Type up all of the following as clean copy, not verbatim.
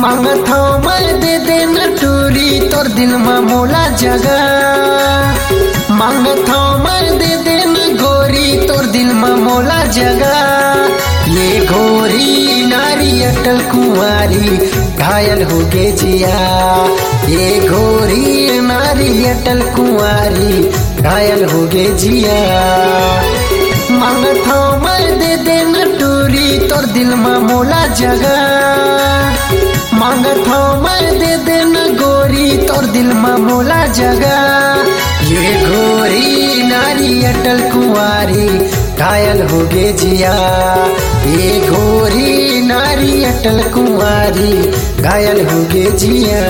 मांगत हो मैं दे देना टूरी तोर दिल में मोला जगह। मांगत हो मैं दे देना गोरी तोर दिल में मोला जगह। ये गोरी नारी अटल कुंवारी घायल हो गे जिया। ये गोरी नारी अटल कुंवारी घायल हो गे जिया। मांगत हो मैं दे देना टूरी तोर दिल में मोला जगह। मांगत हो मैं दे देना गोरी तोर दिल में मोला जगह। ये गोरी नारी अटल कुंवारी घायल हो गे जिया। ये गोरी नारी अटल कुंवारी घायल हो गे जिया।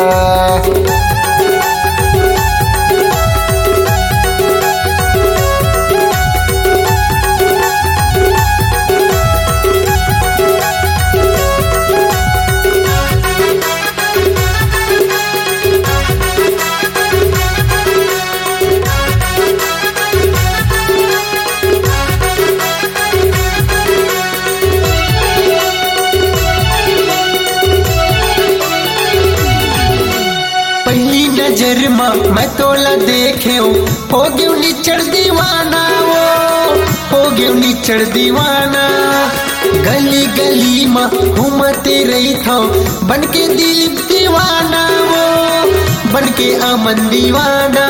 नजर मैं तोला देखे हो गयो निचड़ दीवाना। वो हो गयो निचड़ दीवाना। गली गली में घूमते रही था बन के दिल दीवाना। वो बन के अमन दीवाना।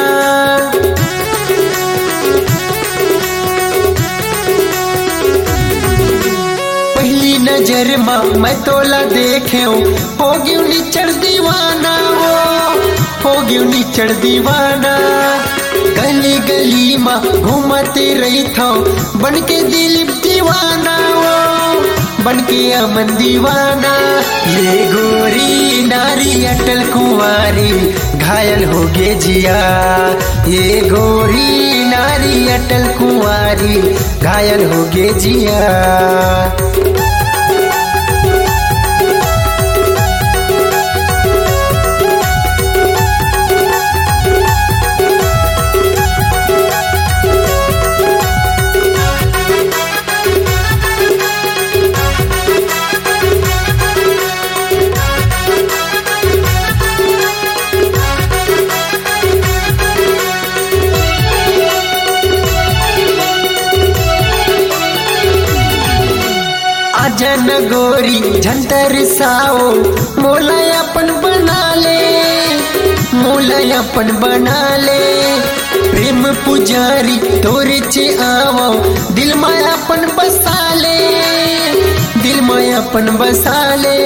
पहली नजर मैं तोला देखे हो गयो निचड़ दीवाना। वो हो गयो निचड़ दीवाना। गली गली में घूमते रही था बन के दिल दीवाना। वो बन के अमन दीवाना। ये गोरी नारी अटल कुंवारी घायल हो गे जिया। ये गोरी नारी अटल कुंवारी घायल हो गे जिया। जन गोरी झंटर साओ मोला अपन बना ले। मोला अपन बना ले। प्रेम पुजारी तोरे चे आवो दिल में अपन बसा ले। दिल में अपन बसा ले।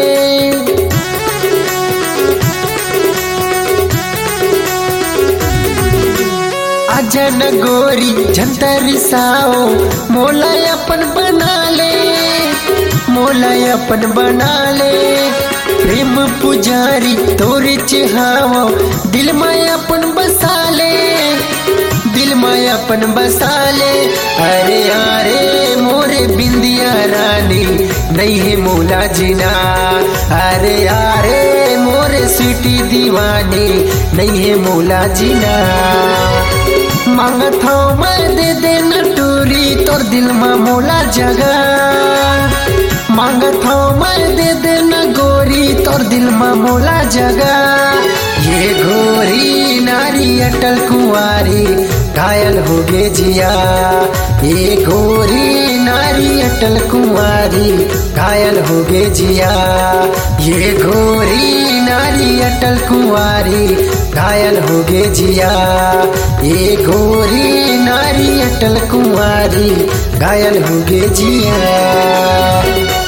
जन गोरी झंटर साओ मोला अपन बना ले। मोला अपन बना ले। प्रेम पुजारी तोरे चाहवो दिल में अपन बसा ले। दिल में अपन बसा ले। अरे अरे मोरे बिंदिया रानी नहीं है मोला जीना। अरे अरे मोरे स्वीटी दीवानी नहीं है मोला जीना। मांगत हो मैं दे देना टूरी तोर दिल में मोला जगह। मांगत हो मैं दे देना गोरी तोर दिल में मोला जगह। ये गोरी नारी अटल कुंवारी घायल हो गे जिया। ये गोरी नारी अटल कुंवारी घायल हो गे जिया। ये गोरी नारी अटल कुंवारी घायल हो गे जिया। ये गोरी नारी अटल कुंवारी घायल हो गे जिया।